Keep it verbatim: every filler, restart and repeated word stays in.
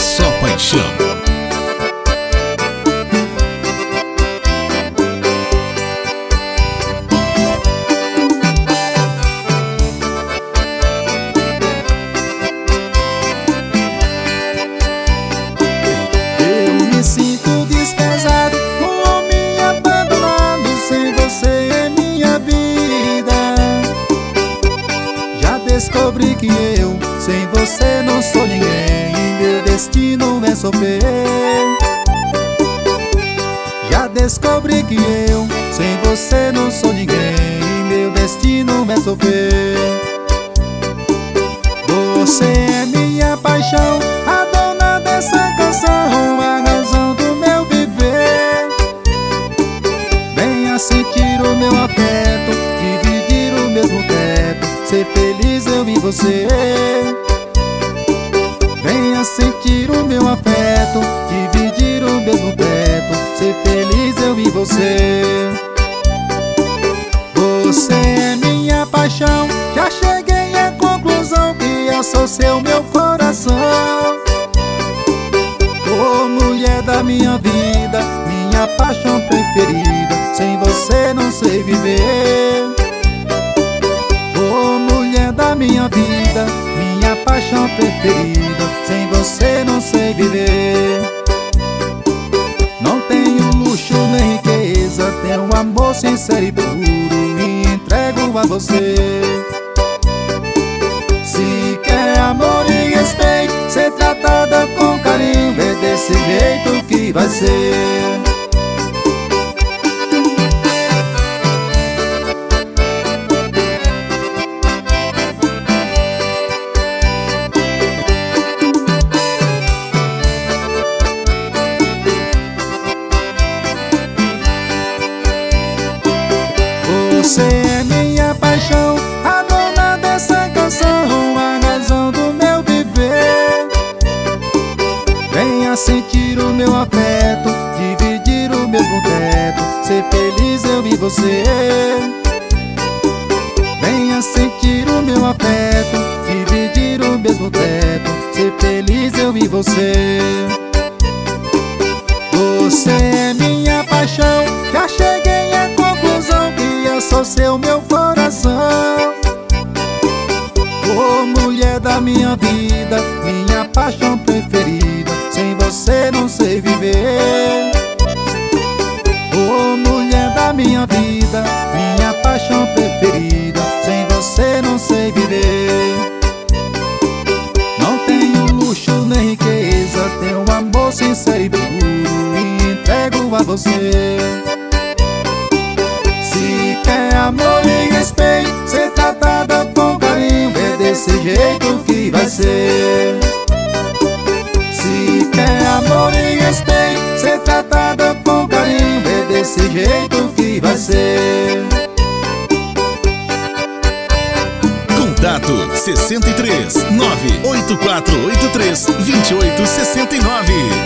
só paixão. Eu me sinto desprezado, um homem abandonado, sem você é minha vida. Já descobri que eu, sem você não sou ninguém, e meu destino é sofrer. Já descobri que eu, sem você não sou ninguém, e meu destino é sofrer. Você é minha paixão, a dona dessa canção, a razão do meu viver. Venha sentir o meu afeto, dividir o mesmo teto, ser feliz eu e você. Venha sentir o meu afeto, dividir o mesmo teto, ser feliz eu e você. Você é minha paixão, já cheguei à conclusão que eu sou seu meu coração. Ô mulher da minha vida, minha paixão preferida, sem você não sei viver. Ô mulher da minha vida, minha paixão preferida, sem você não sei viver. Não tenho luxo nem riqueza, tenho um amor sincero e puro, e entrego a você. Se quer amor e respeito, ser tratada com carinho, é desse jeito que vai ser. Você é minha paixão, a dona dessa canção, a razão do meu viver. Venha sentir o meu afeto, dividir o mesmo teto, ser feliz eu e você. Venha sentir o meu afeto, dividir o mesmo teto, ser feliz eu e você. Você é minha paixão, já cheguei à conclusão que eu sou seu meu coração. Ô mulher da minha vida, minha paixão preferida, sem você não sei viver. Ô mulher da minha vida, minha paixão preferida, sem você não sei viver. Não tenho luxo nem riqueza, tenho um amor sincero e puro, e entrego a você. Se quer amor e respeito, ser tratada com carinho, é desse jeito que vai ser. Se quer amor e respeito, ser tratada com carinho, é desse jeito que vai ser. Contato sessenta e três, nove oito quatro oito três, dois oito seis nove.